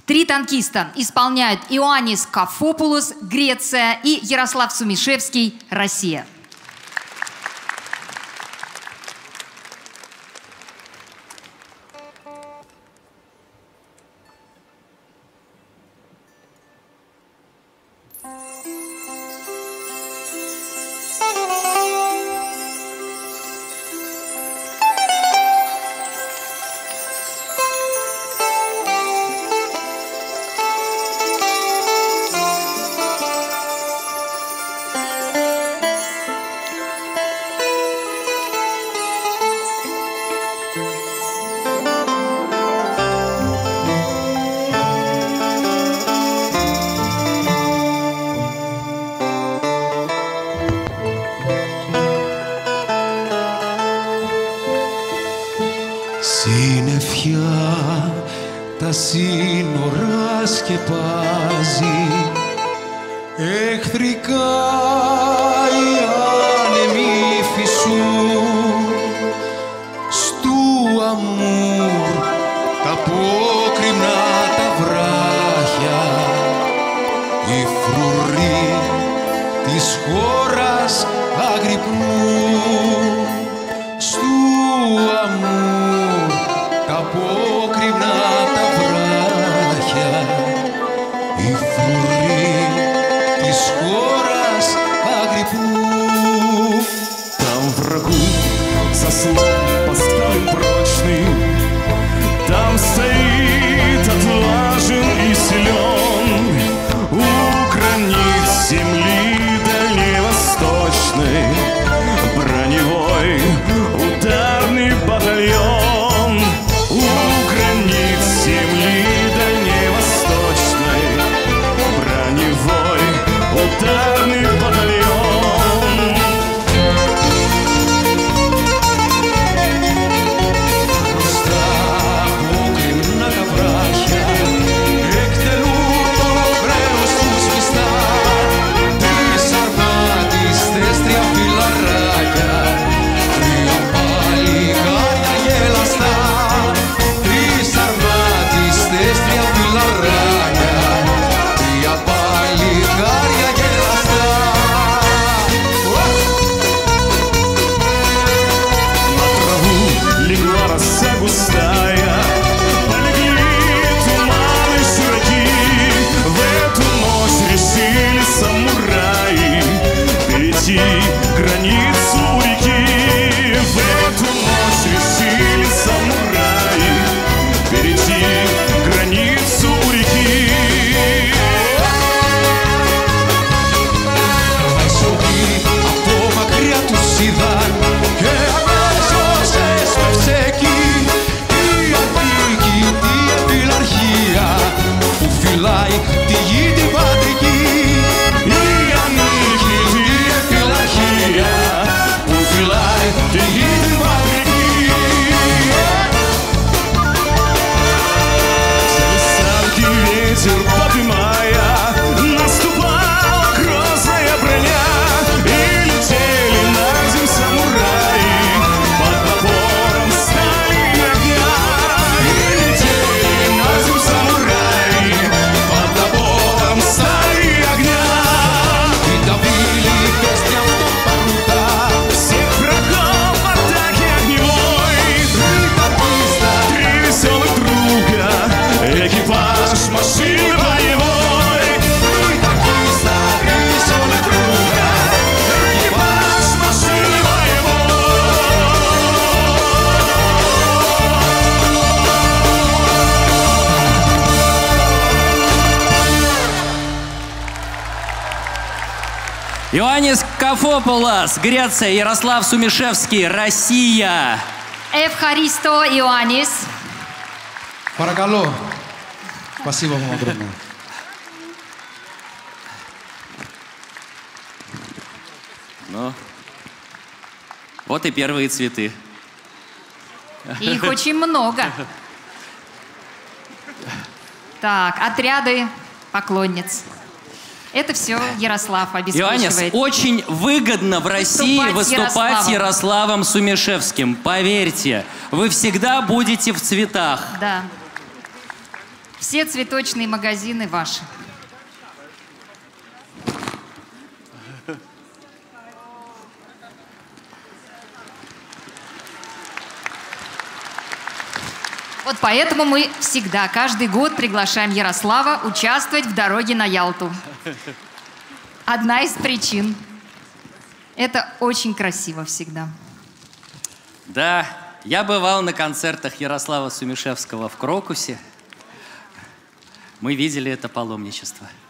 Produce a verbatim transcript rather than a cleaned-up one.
Три танкиста исполняют Иоаннис Кафопулос, Греция, и Ярослав Сумишевский, Россия. Συννεφιά τα σύνορα σκεπάζει, εχθρικά οι άνεμοι φυσούν, στου Αμούρ τα απόκρημνα τα βράχια, οι φρουροί της χώρας αγρυπνούν, στου Αμούρ τα απόκρημνα τα βράχια, οι φρουροί της χώρας αγρυπνούν. Там врагу заслон поставлен прочный, там стоит отважен и силен, у границ земли дальневосточной броневой ударный батальон. У границ земли дальневосточной броневой ударный батальон. Густая, полегли туманы широки, в эту ночь решили самураи перейти границу реки. В эту ночь решили самураи перейти границу реки. Έσωγοι από μακριά τους είδαν και αμέσως έσπευσε εκεί που φυλάει τη γη την πατρική. Η ανίκητη εφυλαρχία που φυλάει τη γη την πατρική. Свисталки ветер подымая, наступала грозная броня, и летели на земь самураи под напором стали огня. И летели на земь самураи под напором стали огня. И давили песня в том поруда Всех врагов атаки огневой. три танкиста, Три веселых друга, экипаж машины боевой. три танкиста, три веселых друга, Экипаж машины боевой. Иоаннис Кафопулос, Греция, Ярослав Сумишевский, Россия. Евхаристо Иоаннис. Παρακαλώ. Спасибо вам огромное. Ну, вот и первые цветы. Их очень много. Так, отряды поклонниц. Это все Ярослав Иоаннис, обеспечивает. очень выгодно в России Выступать выступать с Ярославом. Ярославом Сумишевским. Поверьте, вы всегда будете в цветах. Да. Все цветочные магазины ваши. Вот поэтому мы всегда, каждый год приглашаем Ярослава участвовать в дороге на Ялту. Одна из причин. Это очень красиво всегда. Да, я бывал на концертах Ярослава Сумишевского в Крокусе. Мы видели это паломничество.